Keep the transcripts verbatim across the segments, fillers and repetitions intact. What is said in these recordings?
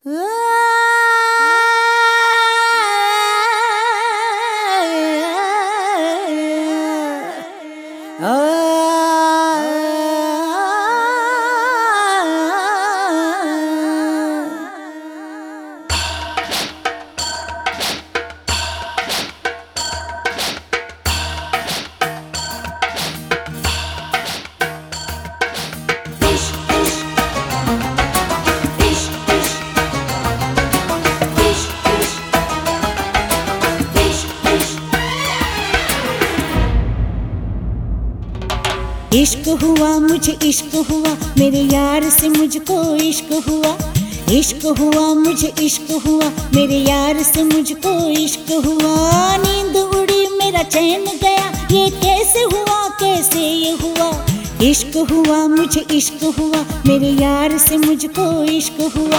इश्क हुआ मुझे इश्क हुआ मेरे यार से मुझको इश्क हुआ। इश्क हुआ मुझे इश्क हुआ मेरे यार से मुझको इश्क हुआ। नींद उड़ी मेरा चैन गया ये कैसे हुआ कैसे ये हुआ। इश्क हुआ मुझे इश्क हुआ मेरे यार से मुझको इश्क हुआ।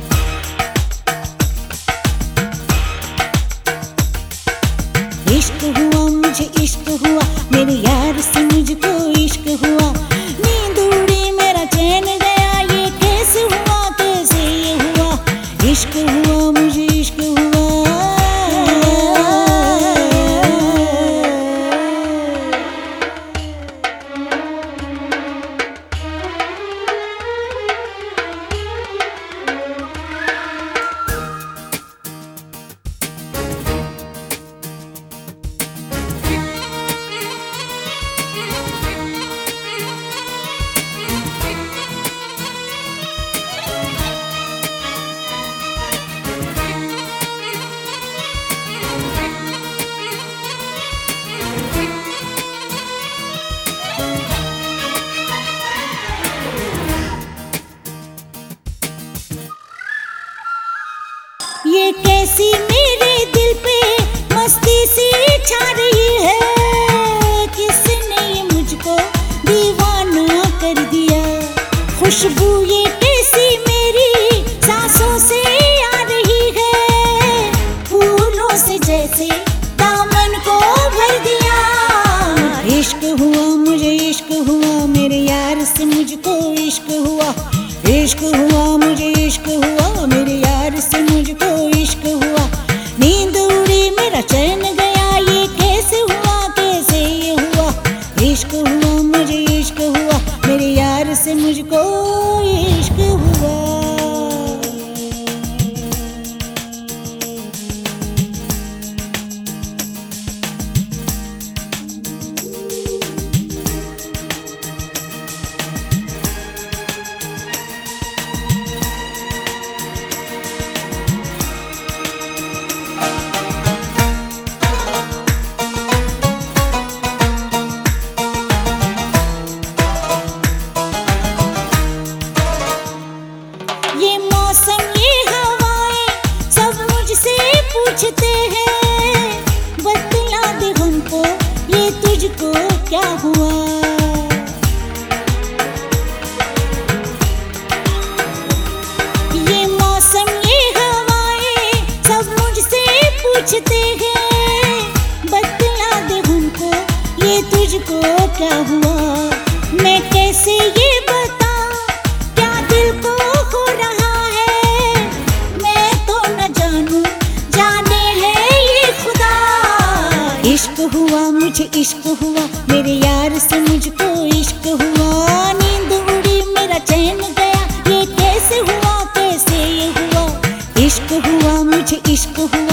इश्क हुआ मुझे इश्क हुआ मेरे यार से मुझको इश्क हुआ। नींद उड़ी मेरा चैन गया ये कैसे हुआ कैसे ये हुआ। इश्क हुआ मुझे इश्क हुआ। ये कैसी मेरे दिल पे मस्ती सी छा रही है। किसने ये मुझको दीवाना कर दिया। खुशबू ये कैसी मेरी सांसों से आ रही है। फूलों से जैसे दामन को भर दिया। इश्क हुआ मुझे इश्क हुआ मेरे यार से मुझको इश्क हुआ। इश्क हुआ मुझे इश्क हुआ मेरे यार से मुझको इश्क हुआ। नींद उड़ी मेरा चैन गया ये कैसे हुआ कैसे ये हुआ। इश्क हुआ मुझे इश्क हुआ मेरे यार से मुझको इश्क हुआ। ये मौसम ये हवाएं सब मुझसे पूछते हैं। बतला दे हमको ये तुझको क्या हुआ। ये मौसम ये हवाएं सब मुझसे पूछते हैं। बतला दे हमको ये तुझको क्या हुआ। मैं कैसे ये बताऊं क्या दिल को हो रहा है। मैं तो न जानूं जाने है ये खुदा। इश्क हुआ मुझे इश्क हुआ मेरे यार से मुझको इश्क हुआ। नींद उड़ी मेरा चैन गया ये कैसे हुआ कैसे ये हुआ। इश्क हुआ मुझे इश्क हुआ